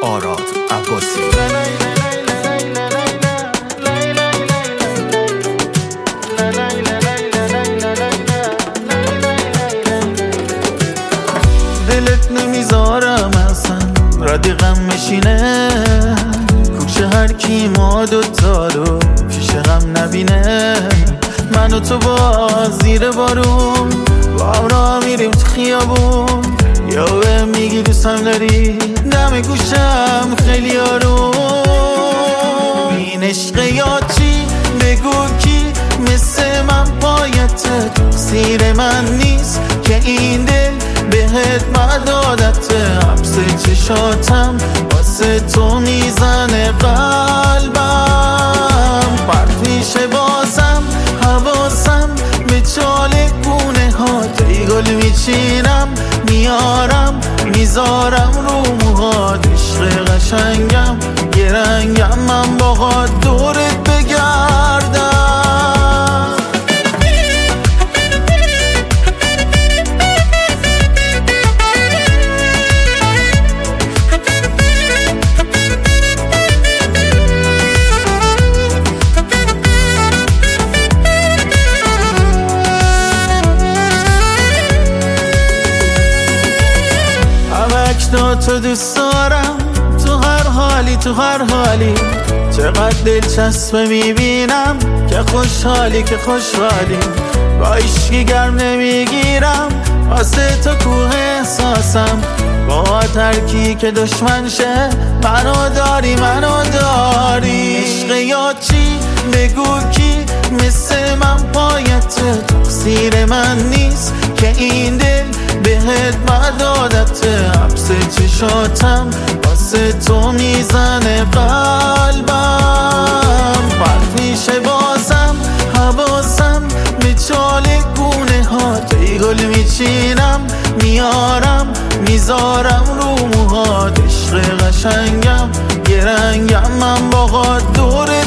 آراد عباسی. دلت نمیذارم اصلا ردیقم میشینه، کوچه هر کی ما دوتا رو پیش غم نبینه. من و تو با زیر بارون با هم راه میریم تو خیابون، یا به میگی دوستم داری دم گوشم خیلی آروم. این عشق یا چی بگو کی مثل من پایته، تقصیر من نیست که این دل بهت مدادته. حبس چشاتم واسه تو میزنه قلبم، پرت میشه بازم حواسم به چاله گونه ها. تی گل میچینم میارم میذارم رو موهات، عشق قشنگم یه رنگم من باهات دورت بگردم. تو دوست دارم تو هر حالی تو هر حالی، چقدر دلچسبه میبینم که خوشحالی که خوشحالی. با عشقی گرم نمیگیرم واسه تو کوه احساسم، با ترکی که دشمن شه منو داری منو داری. عشق یا چی بگو کی مثل من پایته، تقصیر من نیست که این دل بهت مدادته. حبس چشاتم واسه تو میزنه قلبم، پرت میشه بازم حواسم به چاله گونه ها. تی گل میچینم میارم میذارم رو موهات، عشق قشنگم یه رنگم من باهات دور